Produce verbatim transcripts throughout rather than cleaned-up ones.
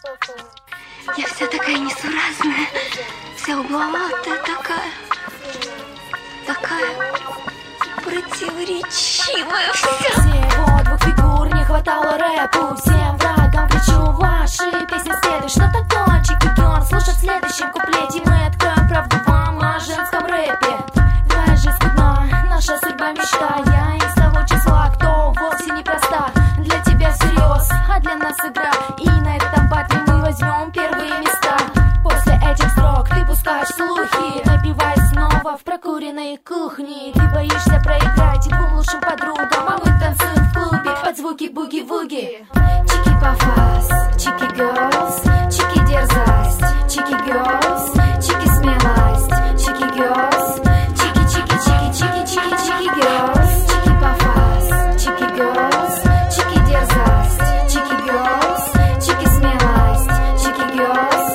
Я вся такая несуразная, вся угловатая такая, такая противоречивая вся. Всего двух фигур не хватало рэпу. Всем врагам кричу ваши песни следуют. Что такое чики-гон? Слушать в следующем куплете. Мы откроем правду вам о женском рэпе. Твоя жизнь скудна, наша судьба мечта. Я из того числа, кто вовсе не проста. Для тебя всерьез, а для нас игра. И на этом батле мы возьмем первые места. После этих строк ты пускаешь слухи, напивай снова в прокуренной кухне. Ты боишься проиграть двум лучшим подругам, а мы танцуем в клубе под звуки буги-вуги. Чики-пафас, чики-герлс, чики-дерзость, чики-герлс, чики-смелость, чики-герлс, чики-чики-чики-чики-чики-чики-герлс, чики-пафас, чики-герлс, чики-дерзость, чики-герлс, чики-смелость, чики-герлс,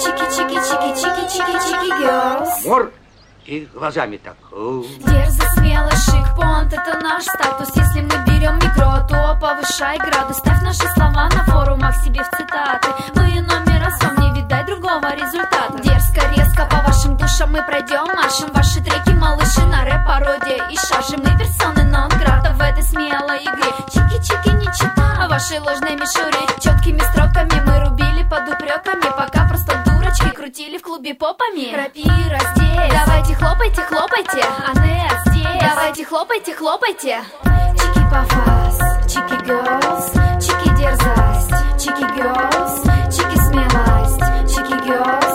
чики-чики-чики-чики-чики-чики-герлс. Мор и глазами так. Дерзость, смелость, шик, понт — это наш статус. Если мы берем микро, то повышай градус. Ставь наши слова на форумах себе в цитаты. Мы номер особо, не видать другого результата. Дерзко, резко по вашим душам мы пройдем маршем. Ваши треки, малыши, на рэп-пародия и шаржи. Мы персоны нон-грата в этой смелой игре. Чики-чики не чита вашей ложной мишуре. Четкими строками мы рубили под упреками, пока просто дурочки крутили в клубе попами. Рапира здесь, давайте хлопайте, хлопайте. Анет здесь, давайте хлопайте, хлопайте. Чики-пафас, чики-герлс, чики-дерзость, чики-герлс, чики-смелость, чики-герлс,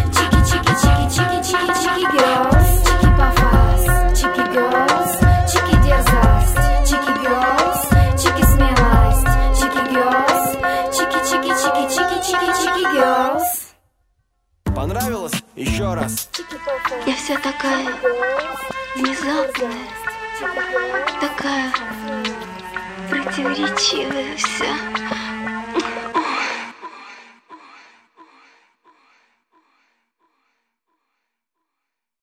чики-чики-чики-чики-чики-чики-герлс, чики-пафас, чики-герлс, чики-дерзость, чики-герлс, чики-смелость, чики-герлс, чики-чики-чики-чики-чики-чики-герлс. Понравилось? Еще раз. Я вся такая внезапная, такая противоречивая вся.